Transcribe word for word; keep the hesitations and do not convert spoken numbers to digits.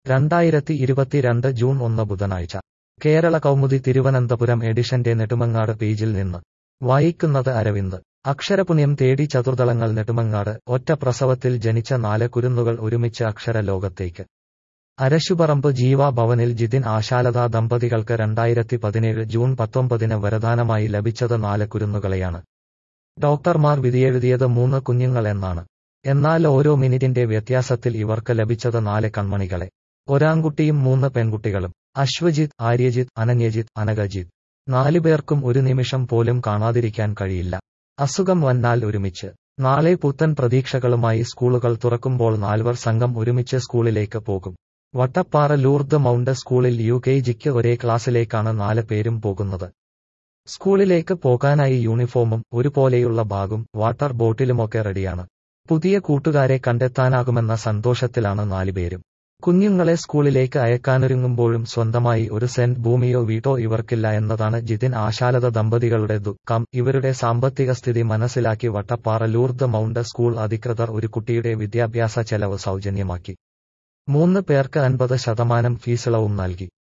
രണ്ടായിരത്തി ഇരുപത്തിരണ്ട് ജൂൺ ഒന്ന് ബുധനാഴ്ച കേരള കൗമുദി തിരുവനന്തപുരം എഡിഷന്റെ നെടുമങ്ങാട് പേജിൽ നിന്ന് വായിക്കുന്നത് അരവിന്ദ്. അക്ഷരപുണ്യം തേടി ചതുർദളങ്ങൾ നെടുമങ്ങാട്. ഒറ്റ പ്രസവത്തിൽ ജനിച്ച നാല് കുരുന്നുകൾ ഒരുമിച്ച് അക്ഷര ലോകത്തേക്ക്. അരശുപറമ്പ് ജീവ ഭവനിൽ ജിതിൻ ആശാലത ദമ്പതികൾക്ക് രണ്ടായിരത്തി പതിനേഴ് ജൂൺ പത്തൊമ്പതിന് വരദാനമായി ലഭിച്ചത് നാല് കുരുന്നുകളെയാണ്. ഡോക്ടർമാർ വിധിയെഴുതിയത് മൂന്ന് കുഞ്ഞുങ്ങൾ എന്നാണ്. എന്നാൽ ഓരോ മിനിറ്റിന്റെ വ്യത്യാസത്തിൽ ഇവർക്ക് ലഭിച്ചത് നാല് കൺമണികളെ. ഒരാൺകുട്ടിയും മൂന്ന് പെൺകുട്ടികളും. അശ്വജിത്ത്, ആര്യജിത്ത്, അനന്യജിത്ത്, അനഘജിത്ത്. നാലുപേർക്കും ഒരു നിമിഷം പോലും കാണാതിരിക്കാൻ കഴിയില്ല. അസുഖം വന്നാൽ ഒരുമിച്ച്. നാളെ പുത്തൻ പ്രതീക്ഷകളുമായി സ്കൂളുകൾ തുറക്കുമ്പോൾ നാൽവർ സംഘം ഒരുമിച്ച് സ്കൂളിലേക്ക് പോകും. വട്ടപ്പാറ ലൂർദ് മൗണ്ട് സ്കൂളിൽ യു കെ ജിക്ക് ഒരേ ക്ലാസ്സിലേക്കാണ് നാല് പേരും പോകുന്നത്. സ്കൂളിലേക്ക് പോകാനായി യൂണിഫോമും ഒരുപോലെയുള്ള ബാഗും വാട്ടർ ബോട്ടിലുമൊക്കെ റെഡിയാണ്. പുതിയ കൂട്ടുകാരെ കണ്ടെത്താനാകുമെന്ന സന്തോഷത്തിലാണ് നാലുപേരും. കുഞ്ഞുങ്ങളെ സ്കൂളിലേക്ക് അയക്കാനൊരുങ്ങുമ്പോഴും സ്വന്തമായി ഒരു സെന്റ് ഭൂമിയോ വീട്ടോ ഇവർക്കില്ല എന്നതാണ് ജിതിൻ ആശാലത ദമ്പതികളുടെ ദുഃഖം. ഇവരുടെ സാമ്പത്തിക സ്ഥിതി മനസ്സിലാക്കി വട്ടപ്പാറ ലൂർദ് മൗണ്ട് സ്കൂൾ അധികൃതർ ഒരു കുട്ടിയുടെ വിദ്യാഭ്യാസ ചെലവ് സൗജന്യമാക്കി. മൂന്ന് പേർക്ക് അൻപത് ശതമാനം ഫീസിളവും നൽകി.